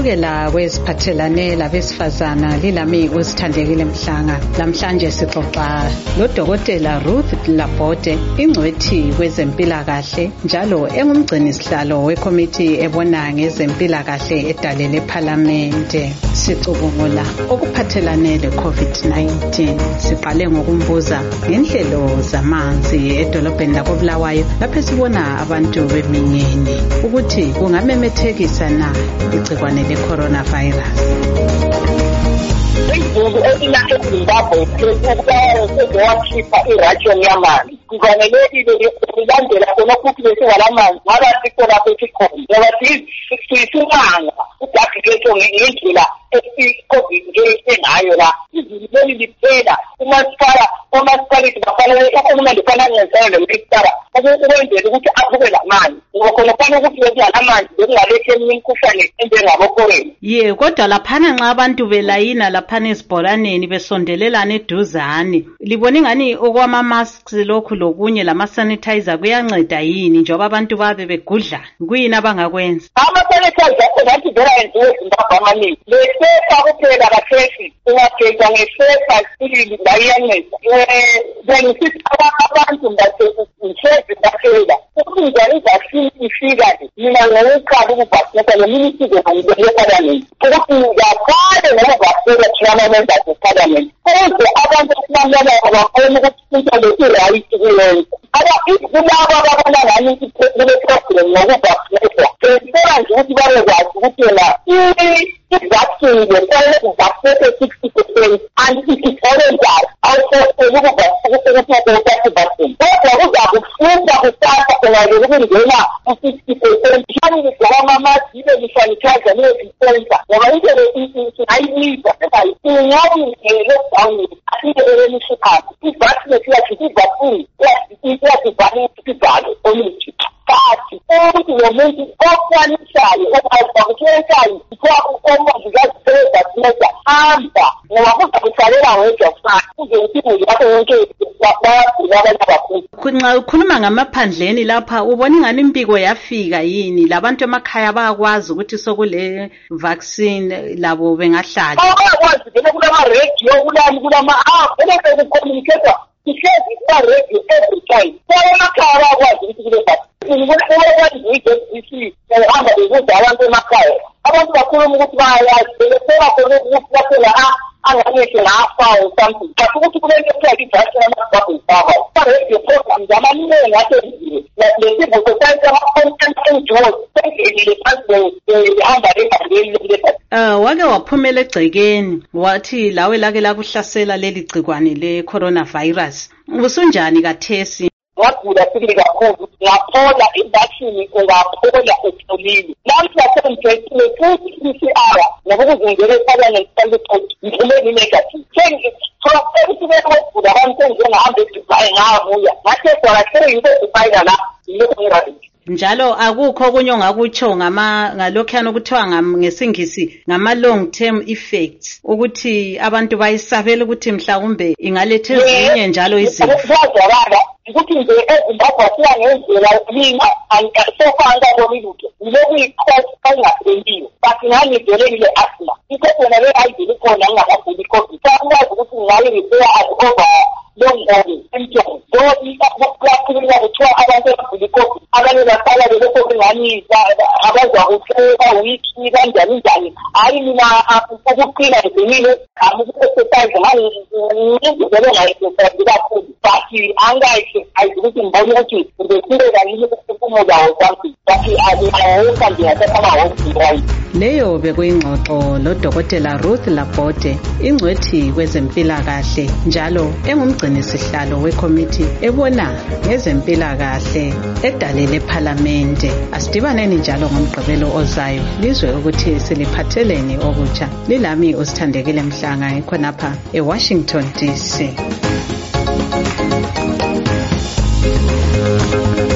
Ukusukela kweziphathelane labesifazana lilami uSithandekile Mhlanga. Namhlanje sixoxa loDokotela Ruth Laborde, ingcwethi kwezempilakahle njalo engumgcini sihlalo wekomiti ebona ngezempilakahle edalele eParliamente. Sicubungula okuphathelane leCovid-19. Siqale ngokumbuza ngenhlelo zamanzi edolobheni lakoBulawayo lapho sibona abantu beminyene ukuthi kungamemethekisa na igcikwane le-coronavirus. Izinto ezinakho eZimbabwe seziwakhipha iration yamanzi. Kufanelekile ukulandela khona ukuthi besingalamanzi ngoba sikho lapho sikhona. Ngoba siyisimanga udadeketho ngendlela i-COVID ngayo la. Izinto leli liphela umasipaliti bafanele uhulumende kufanele ngenzele noMinisitara ukwenzela ukuthi akube lamanzi. Ngoba khona kufanele ukuthi bekungalamanzi bekungalethi eminye imikhuhlane enjengabokhorela. Ye, kodwa laphana nxa abantu belayina laphana esibholaneni besondelelana eduzane, libona ingani okwama-masks lokhu lokunye lama-sanitizer kuyanceda yini njengoba abantu babe begudlana? Kuyini abangakwenza? Ama-sanitizer ngathi vele ayenziwe eZimbabwe amaningi. Lesepa kuphela kathesi ungageza ngesepa isibili ngayiyanceda. Bengisithi abantu ngihlezi ngaphela ukuthi njani i-vaccine ifika nje mina ngokuqala ukuvaccinate neminisiko ngiyeParliament ukuthi ngaphandle ngokuvaccinate thina ama-members eParliament ukuze abantu esibalalako babone ukuthi into le i-right kuyenza. Kulabo ababona ngani kule-problem ngokuvaccinate sibona nje ukuthi babekwazi ukuthi yena i-vaccine kufanele kuvaccinate 60% and it-is-voluntar awusohlela ukuvaccinate. Kodwa kuzakufunza kusasa ungayele ukungena u-60%. Kufanele ngawamamazi ibe lisanitizer nezisensa ngoba into ayibiza ingabi lockdown asiyeelenisiphathi i-vaccine i-vaccine iyasivale omuthi. But umuntu nomuntu okwanisayo okwazibakutshensayo omongikazi sebevaccinate hamba ngoba kuzakusalela wedwa kusasa kuze ukuthi lapho yonke bayagula abantu abakhulu. Nxa ukhuluma ngamaphandleni lapha ubona ingani impiko yafika yini labantu emakhaya bayakwazi ukuthi sokule vaccine labo bengahlala? Bayakwazi vele kulama-radio kulama-app vele kucommunicate ihlezi kuba-radio every time. Emakhaya bayakwazi ukuthi kule vaccine. Uhamba bekuza abantu emakhaya abantu bakhuluma ukuthi bayayazi besebakhona ukuthi baphela anganehle ngafa or something but ukuthi kulento ekuthiwa i-vaccine ama-bubble cover ama-radio programs amaningi asenziwe le-civil society ama-content NGOs sengelile phasi behamba ebandleni le-vaccine. Wake waphumela egcekeni wathi lawe lake lakuhlasela leli gcikwane le-coronavirus. Usunjani kathesi? Ngagula sibili kakhulu ngaphola i-vaccine ungaphola utholile. Namhla sengijwayele futhi PCR ngoba kuzingele eParliament ukuthi ngiphume negative. Sengithola ukugula abantu engihamba eDubai ngabuya. Ngathi kwakahle into eDubai la yilokho ngirazi. Njalo akukho okunye ongakutsho ngalokhuyana okuthiwa ngesingisi ngama-long term effects ukuthi abantu bayisabela ukuthi mhlawumbe ingaletha ezinye njalo izifo. Ukuthi nje eZimbabwe siya ngendlela mina sofa angaboni lutho yiloku i-cause engasebenziyo but ngangivele ngile-asthma ikhona le ayivele khona ngingakaguli i-COVID sakwazi ukuthi ngingayirepea over long symptoms kuyakhulunywa kuthiwa abantu abagula i-COVID abanye basala belokho bengani abazwa kuhle wiki kanjani njani. Hayi mina ukuqina ngizinile uku-exercise ngangivele ngayi-exercise kakhulu but angayise ayikuthi ngibone ukuthi ngibehluleka yini ukuphefumula something but awukho ndingathatha amahhosi. Leyo bekuyingxoxo loDokotela Ruth Laborde, ingcwethi kwezempilakahle njalo engumgcini sihlalo wekomiti ebona ngezempilakahle edalele eParliamente. Asidibaneni njalo ngomgqibelo ozayo lizwe ukuthi siliphatheleni okutsha. Lilami uSithandekile Mhlanga khonapha eWashington DC.